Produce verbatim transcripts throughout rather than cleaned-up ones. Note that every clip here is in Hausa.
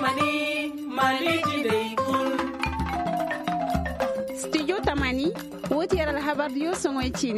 Tamani, Maliji dai kul. Studio Tamani, wuti yara habar diyo songoy chine.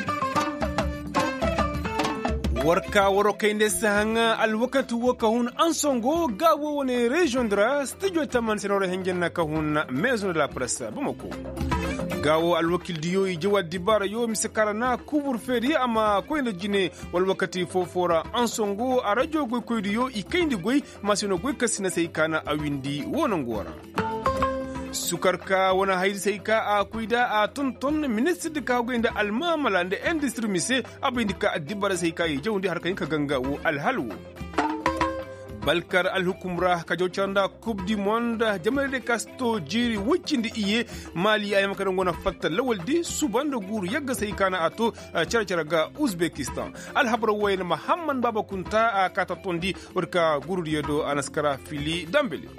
warka waro kainde sahanga alwakatu wakahun ansongo gawo wone region dra studio taman sinoro hengen kahun maison de la presse bamako gawo alwakil diyo i jawad dibara yo misikara na kubur feri ama koyna jine walwakati fofora ansongo a radio goy koy diyo i kaindi goy masino goy kasina sai kana awindi wonon gora sukarka wana haidi sai ka a kuida a tonton ministre de kago inda almamala da industry mise abin ka adibara sai ka yi jawundi harkan ka gangawo alhalwo balkar alhukumra ka jocanda coupe du monde jamal de casto jiri wuccindi iye mali ay makaran gona fatta lawaldi subando guru yagga sai kana ato charchara ga uzbekistan alhabra wayna muhammad baba kunta a kata tondi warka guru yedo anaskara fili dambele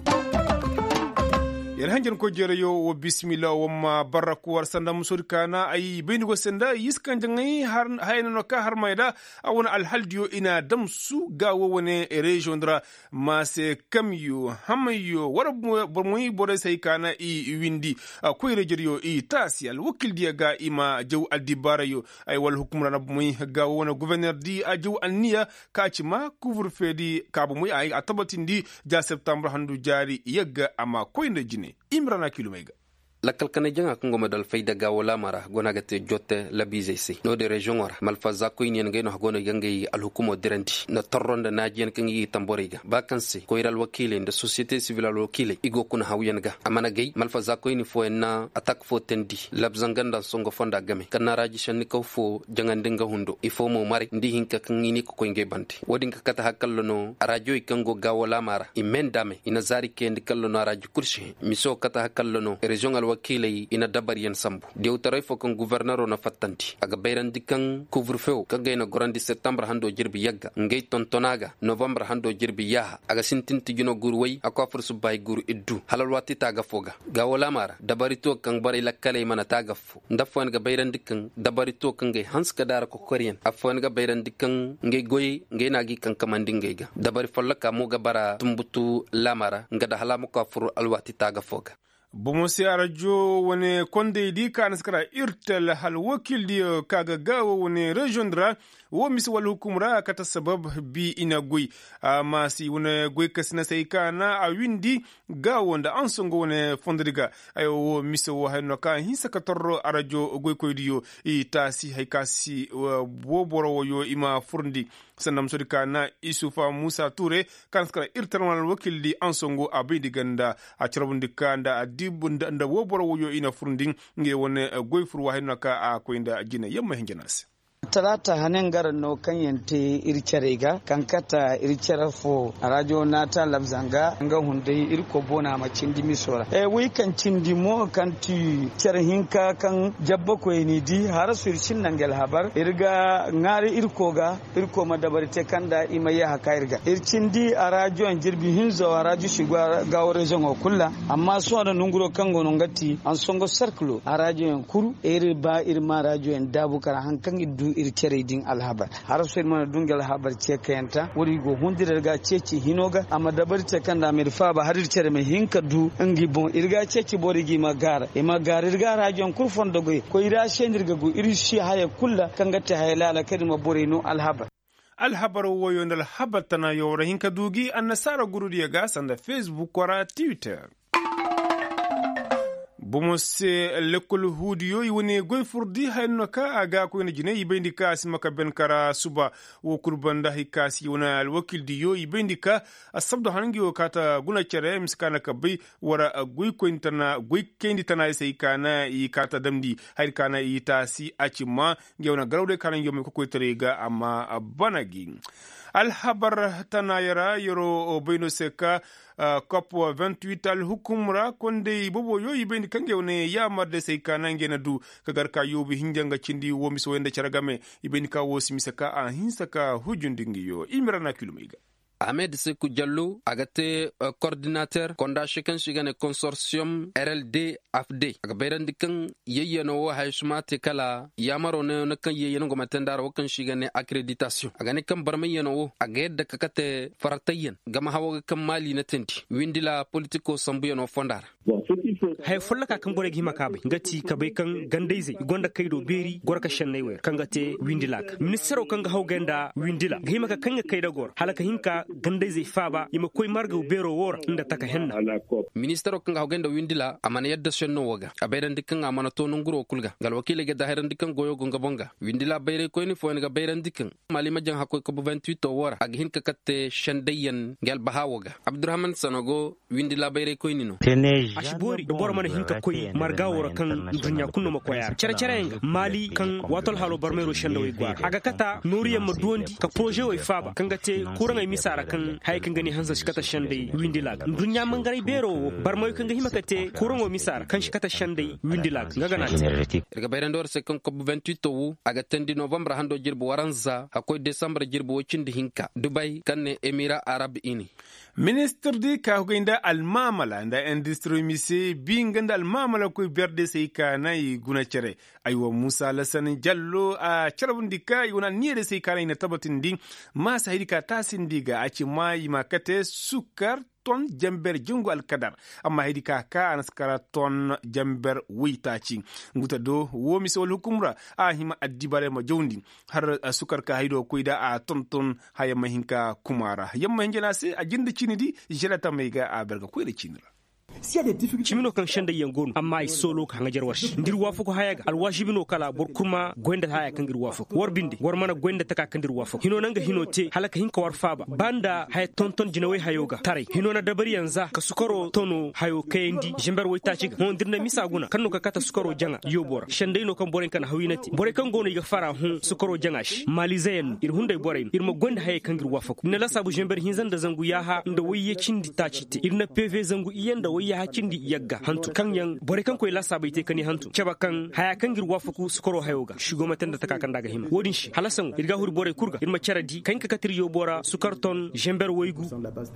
yar hanjan ko jere yo wo bismillah wo ma baraku war sanda musur kana ay beni go senda yiskan jangai har hayna no ka har mayda awon al haldio ina damsu gawo wone region dra ma se kamyo hamayo war bormoy bore sai kana i windi ko region yo i tasial wakil dia ga ima jaw al dibara yo ay wal hukumra na moy gawo wona gouverneur di ajaw anniya kachima couvre feu di kabo moy ay atabatindi ja septembre handu jari yagga ama ko inde jine Imrana Kilumega. La kalkana janga kungo medal fayda gawo lamara gona gate jotte la bizesi no de region ora malfaza ko inen ngeno gono yangai al hukumo direnti na torronda najien kangi tamboriga vacancy ko iral wakile de société civile al wakile igo kuna hawyanga amana gay malfaza ko ini fo na attaque fo tendi labzanganda songo fonda game kanaraji shanni ko fo jangandenga hundo ifo mo mari ndi hinka kangi ko ko nge banti wodinka kata hakallo no radio ikango gawo lamara imendame inazari kendi kallo no radio kurshi miso kata hakallo no region al wakilai ina dabar yan sambu diu tarai fo kan gouverneur na fattanti aga bayran dikan couvre-feu ka gaina gorandi septembre hando jirbi yagga ngey tontonaga novembre hando jirbi yaha aga sintinti juno gurwai akwa fursu bay gur iddu halal wati taga foga gawola mara dabarito kan bari lakkale mana taga fu ndafwan ga bayran dikan dabarito kan gay hanska dara ko korean afwan ga bayran dikan ngey goy ngey nagi kan kamandinge ga dabari follaka mo ga bara tumbutu lamara ngada halamu ka furu alwati taga foga bomosi arajo wone konde di kan skara irtel hal wakil di kaga gawo wone region dra wo mis wal hukumra kata sabab bi ina goy ma si wone goy kasna sai kana a windi gawo nda ansongo wone fondriga ayo wo mis wo hanno ka hinsa ka torro arajo goy koy diyo i tasi hay kasi wo boro yo ima furndi sanam sodika na isufa musa ture kan skara irtel wal wakil di ansongo abidi ganda a charbundika nda adi bunda nda woboro woyo ina furnding nge wone goy fur wahina ka a ko inda jina yamma hingenas talata hanen garan no kan yante ircerega kankata ircera fo radio nata labzanga nga hunde irko bona ma cindi misora e wi kan cindi mo kan ti cerhinka kan jabba ko ni di har surcin nangel habar irga ngari irko ga irko madabari te kanda imaya haka irga ircindi a radio an jirbi hinzo a radio shigwa ga region o kulla amma so da nunguro kan gono ngati an songo circle a radio en kuru iri ba irma radio en dabu kara hankan iddu ircere din alhabar har sai mana dungal habar ce kayanta wuri go hundire ga ceci hinoga amma dabar ce kan da mirfa ba har ircere mai hinka du ingi bon irga ceci borigi magara e magara irga rajon kurfon dogo ko ira shendirga go irishi haya kulla kan gatta hayala kadima borino alhabar alhabar woyo ndal habatana yora hinka dugi annasara gurudi ga sanda facebook wara twitter bomose lekol hudiyo woni goy furdi hayno ka aga ko ne jine yibendi ka simaka ben kara suba wo kurbanda hikasi wona al wakil diyo yibendi ka asabdo hangi o kata guna cere miskana ka bay wara goy ko intana goy kendi tana sai kana yi kata damdi hayr kana yi tasi acima gewna garawde kana yomi ko ko terega amma banagi alhabar tanayara yoro beno seka Uh, COP vingt-huit al hukumra konde bobo yo yibendi kange one ya marde sai kanange na du kagar ka yobi hinjanga cindi wo miso wende charagame yibendi ka wo simisaka a hinsaka hujundingi yo imirana kilumiga Ahmed Sekou Diallo agate uh, coordinateur konda shikan shigane consortium R L D F D aga bayran dikan yeyeno wo haysumate kala yamaro ne ne kan yeyeno go matendar wo kan shigane accréditation aga ne kan barma yeno wo aga yedda kakate faratayen gama hawo kan mali na tenti windila politico sambuyeno fondara hay fulla ka kan bore gi makabe ngati kabe kan gandaize gonda kaido beri gorka shannai wer kan gate windilak ministero kan ga hawgenda windila gi maka kan kaida gor halaka hinka gandaize faba yima koy marga bero wor inda taka henna ministero kan ga hawgenda windila amana yadda shanno waga abedan dikan amana to nguro kulga gal wakile ga dahiran dikan goyo gonga bonga windila bayre ko ni fo ga bayran dikan mali majan hakoy ko vingt-huit to wora ag hinka katte shandayen gal bahawaga abdurrahman sanogo windila bayre ko ni no ashbori do bor man hinka koy marga wora kan dunya kunno makoya cere cere nga mali kan watol halo barmero shandawi gwar aga kata nuriya madondi ka projet way faba kan gate kuranga misara kan hay kan gani hansa shikata shandai windila dunya mangare bero barmoy kan ga himakate kurango misara kan shikata shandai windila ngaga na daga bayran dor se kan ko vingt-huit to wu aga tendi novembre hando jirbo waranza akoy december jirbo cindi hinka dubai kan ne emira arab ini ministre di ka hugenda almamala nda industrie mise binganda almamala ko berde sai kana yi guna cere aywa musa lasan jallo a charbundi ka yuna niere sai kana ina tabatin din ma sahidi ka tasin diga a ci mai makate sukar ton jamber jungo alkadar amma hedi ka ka anaskara ton jamber witaci nguta do wo misol hukumra a hima addibare ma jawndi har sukar ka haydo koyda a ton ton haya mahinka kumara yamma hinjena se a jinda cinidi jelata mayga a berga koyda cinira chimino kan shanda yangon amma ai solo ka ngajar warshi ndir wafu ko hayaga alwashi bino kala bor kuma gwenda haya kan ndir wafu war bindi war mana gwenda taka kan ndir wafu hino nanga hino te halaka hinka war faba banda hay tonton jinawe hayoga tare hino na dabari yanza ka sukaro tono hayo kendi jimber way tachi mo ndirna misaguna kanno ka kata sukaro janga yobora shanda ino kan boren kan hawinati bore kan gono iga fara hun sukaro jangash malizayen ir hunde boren ir mo gwenda hay kan ndir wafu ne la sabu jimber hinzan da zangu yaha nda waye cindi tachi te ir na pv zangu iyanda waye hakin di yagga hantu kan yan bore kan koy lasa bai te kani hantu ceba kan haya kan girwa fuku skoro hayoga shugo matan da taka kan daga hima wodin shi halasan irga hur bore kurga irma charadi kan ka katir yo bora sukarton jember woygu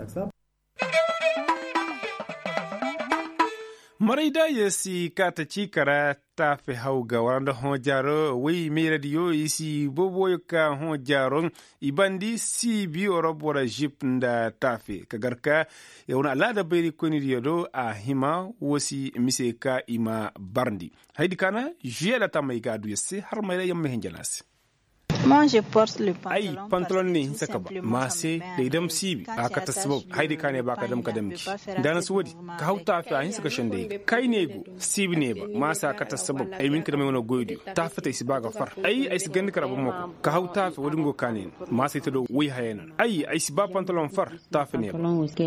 maraida yesi kata chikara ta fi hauga waranda hojaro wi mi radio isi bobo ka hojaro ibandi si bi orobora jip nda tafe kagarka yauna alada beri koni riodo a hima wosi miseka ima barndi haidi kana jela tamaiga du yesi har mai yamma hinjalasi Moi, je porte le pantalon. Ay pantalon ne saka ba mase da idan sibi aka tasbo haidi kane ba kadam kadam ki dan su wadi ka hauta fa hin saka shande kai ne go sibi ne ba masa ka tasbo ai min kada mai wona goydi ta fata isi ba ga far ai ai su gandi karabu mako ka hauta fa wadin go kane masa ita do wi hayena ai ai si ba pantalon far ta fa ne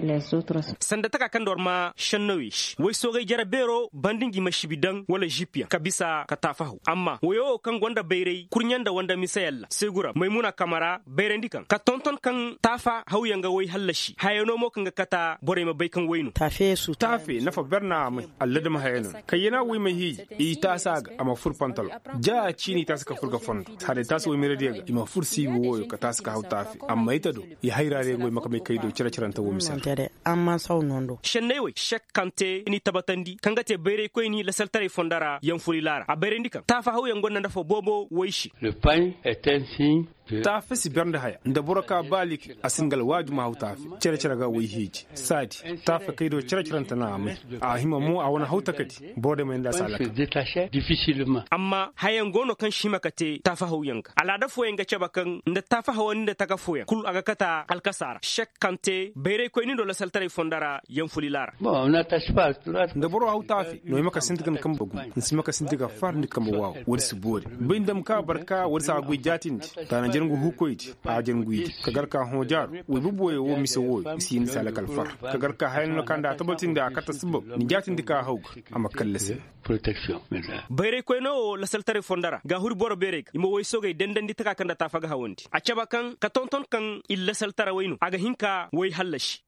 sanda taka kan dorma shannawish wai so gai jarabero bandingi mashibidan wala jipia kabisa ka tafahu amma wayo kan gonda beirei kurnyanda wanda misayal segura maimuna kamara bayrandikan ka tonton kan tafa hauyanga wai hallashi hayano mo kan kata bore ma baikan wainu tafe su tafe na fa berna mai allada ma hayano kayena wi mai hi i ta saga ama fur pantal ja chini ta saka furga fond hade ta so mi rediga ima fur si woyo ka ta saka hautafe amma ita do i hayrare ngoi maka mai kaido cira ciranta wo misal amma sau nondo shennewe shek kante ni tabatandi kangate bayre ko ni la saltare fondara yan furilara a bayrandikan tafa hauyango nanda fo bobo woishi le pain est ainsi ta fi si bernda haya da buraka balik a singal waju ma hauta fi cire cire ga wai hiji sadi ta fi kai do cire ciren ta na mai a hima mu a wani hauta kati bode mai da salaka difficilement amma hayan gono kan shi makate ta fa hauyanka alada foyen ga ceba kan da ta fa hawan da ta ga foyen kul aga kata alkasara shek kante bere ko ni do la saltare fondara yan fulilara bon on attache pas da buru hauta fi no maka sintigan kan bagu in maka sintiga far ni kan bawa wani su bode bin dam ka barka wani sa gui jatin ta ngu hukoyti a jengu yi kagar ka hojar we buboye wo miso wo sin sala kalfar kagar ka hayno kanda tabatin da kata subo ni jatin dika haug ama kallase protection bayre ko no la saltare fondara ga hur boro berek imo woy sogay dendandi taka kanda tafaga hawondi a caba kan ka tonton kan illa saltara wayno aga hinka woy hallashi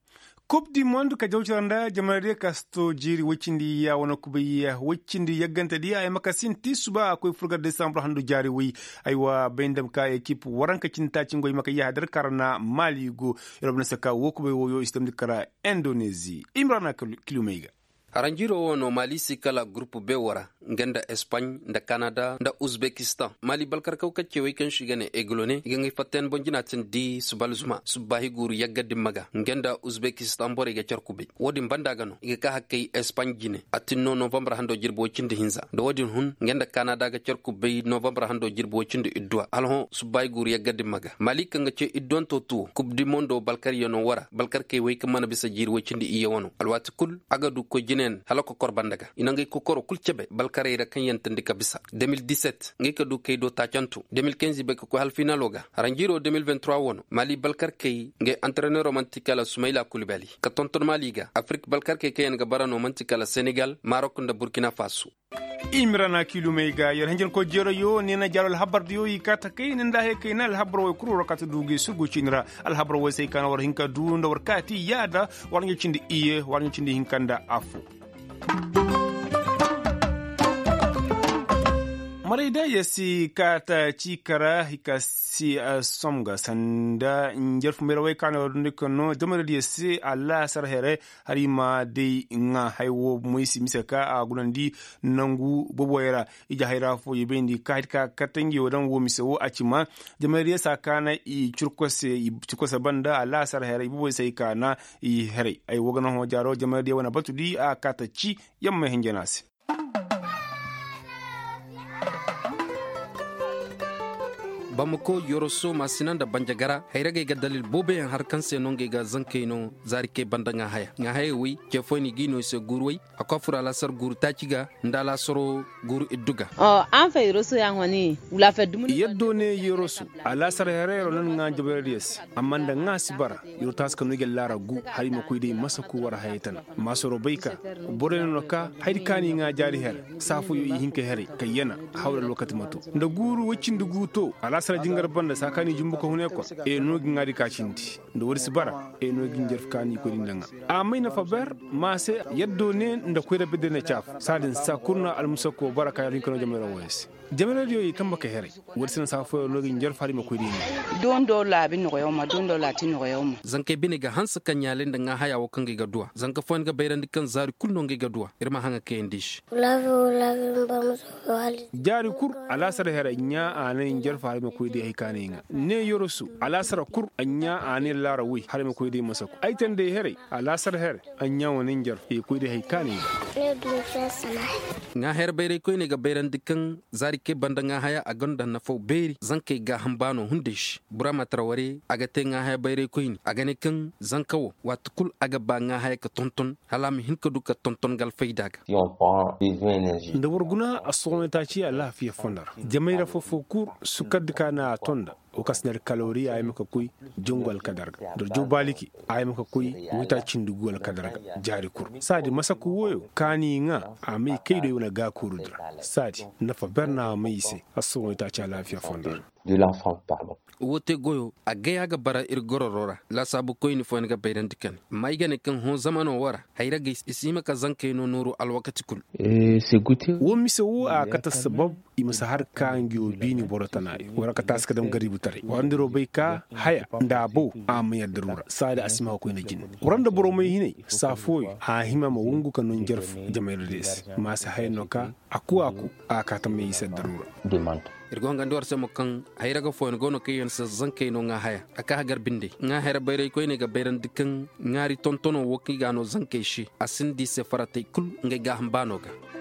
Coupe du monde ka jawcaranda jamare kasto jiri wacindi ya wana kubiya wacindi yaganta dia ay makasin tisuba akoy furga december handu jari wi aywa bendam ka equipe waranka cinta cingoy maka ya dar karna mali go yorobna saka wokube woyo istam dikara Indonesia imrana kilumeiga Aranjiro wono Mali sikala grupu be wara ngenda Espagne nda Canada nda Uzbekistan Mali balkar kaw kacce way kan shigane eglone igangi fatten bonjina tin di subalzuma subahi guru yagga dimmaga ngenda Uzbekistan bore ga charkube wodi bandagano iga ka hakkay Espagne jine atinno November hando jirbo cinde hinza do wodi hun ngenda Canada ga charkube November hando jirbo cinde idwa alho subahi guru yagga dimmaga Mali kan gace idon to tu coupe du monde balkar yono wara balkar kay way kamana bisa jirwo cinde iya wono alwati kul agadu ko jine halako korbandaga inangai ko koro kulcebe balkareyra kan yantandi kabisa deux mille dix-sept ngai kadu kay do tachantu deux mille quinze be ko hal finaloga ranjiro deux mille vingt-trois wono Mali balkar kay ngai entraîneur romantique Soumaïla Koulibaly ka tonton Maliga Afrique balkar kay kay nga barano romantique Sénégal Maroc nda Burkina Faso imrana kilumeiga yer hanjen ko jero yo nena jalol habar yo yikata kay nenda he kay nal habar wo kuru rakata dugi sugu cinra al habar wo sey kan war hinka du ndo war kati yada war ngi cindi iye war ngi cindi hinkanda afu Marida yasi kata chikara hikasi somga sanda njerf merawai kana ndikono domere yasi alla sarhere harima de nga haywo moisi misaka agulandi nangu boboyera ija hayra fo yebendi kaita katangi wodan wo misewo achima domere yasa kana i churkose i churkose banda alla sarhere boboy sai kana i here ay wogana ho jaro domere wana batudi a kata chi yamma hinjenasi Bamako Yoroso Masinanda Banjagara hayrage ga dalil bobe en harkan se nonge ga zankeino zarike bandanga haya nga haywi ke foni gino se gurwai akofura la sar guru tachiga ndala soro guru idduga oh an fa Yoroso yang wani ula fa dumun yeddo ne Yoroso ala sar herero nan nga jabarides amanda nga sibara yortas kanu gel lara gu hari ma kuyde masaku wara haytan masoro bayka boreno ka haydi kani nga jari her safu yo hinke here kayena hawla lokati mato nda guru wacindi guto ala sara jingar banda sakani jumbu ko hune ko e nogi ngadi ka cinti ndo wori sibara e nogi njerf kani ko dindanga a mayna faber ma se yeddo ne nda ko rebe de ne chaf sadin sakurna al musako baraka rin ko jamira wes jamira yo kamba ka here wori sen sa fo nogi njerf fari ma ko dindanga don do labi no yoma don do lati no yoma zanke biniga hansa kanyalen da nga haya wakan ga duwa zanka fon ga bayran dikan zari kulno ga duwa irma hanga ke indish lawo lawo bam so wali jari kur ala sara here nya anan njerf fari ko de hay kaninga ne Yorosu ala sara kur anya ani lara wi har me ko de masako ay tan de here ala sara here anya wonin jar e ko de hay kaninga ne du fesana nga her bere ko ne ga beran dikan zari ke banda nga haya agonda na fo beri zanke ga hambano hundish burama trawari aga te nga haya bere ko ni aga ne kan zankawo watkul aga ba nga haya ka tonton halam hin ko duka tonton gal faydaga si on prend des énergies ndawurguna asone ta ci Allah fi fondar jamaira fo fo kur sukad kana tonda o kasner kalori ay maka kuy jongol kadarga do jobaliki ay maka kuy wuta cindugol kadarga jari kur sadi masaku woyo kani nga ami kaydo yona ga kurudra sadi nafa berna mayse aso ta cha lafiya fondar de l'enfant pardon wote goyo agaya ga bara ir gororora la sabu koy ni fon ga bayran dikan may gane kan ho zamano wara hayra ga isima ka zanke no nuru al wakati kul eh c'est goûté wo mi so a kata sabab imsa har kan gyo bini borotana wara ka taska dam garibu tare wandiro bai ka haya ndabo am ya darura sada asima ko ne jin randa boro mai hine safoy ha hima ma wungu kan non jerf jamairo des ma sa hayno ka aku aku aka ta mai sa darura demande irgonga ndor se mo kan hayra ga fon gono kayen sa zanke no nga haya aka hagar binde nga hera bayre ko ne ga bayran dikan ngari tontono woki gano zanke shi asindi se farate kul nga ga hambano ga